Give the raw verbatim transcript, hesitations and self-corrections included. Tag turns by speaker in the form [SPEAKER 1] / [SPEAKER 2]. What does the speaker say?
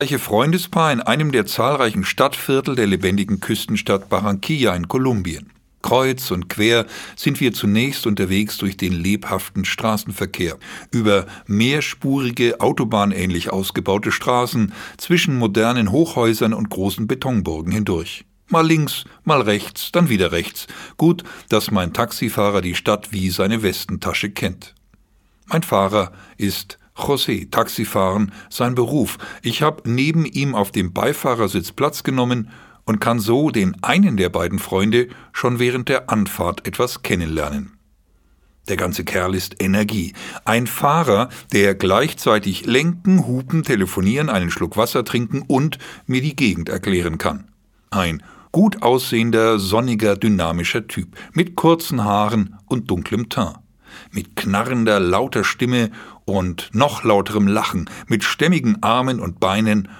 [SPEAKER 1] gleiche Freundespaar in einem der zahlreichen Stadtviertel der lebendigen Küstenstadt Barranquilla in Kolumbien. Kreuz und quer sind wir zunächst unterwegs durch den lebhaften Straßenverkehr, über mehrspurige, autobahnähnlich ausgebaute Straßen, zwischen modernen Hochhäusern und großen Betonburgen hindurch. Mal links, mal rechts, dann wieder rechts. Gut, dass mein Taxifahrer die Stadt wie seine Westentasche kennt. Mein Fahrer ist José, Taxifahren, sein Beruf. Ich habe neben ihm auf dem Beifahrersitz Platz genommen und kann so den einen der beiden Freunde schon während der Anfahrt etwas kennenlernen. Der ganze Kerl ist Energie. Ein Fahrer, der gleichzeitig lenken, hupen, telefonieren, einen Schluck Wasser trinken und mir die Gegend erklären kann. Ein gut aussehender, sonniger, dynamischer Typ, mit kurzen Haaren und dunklem Teint. Mit knarrender, lauter Stimme und noch lauterem Lachen, mit stämmigen Armen und Beinen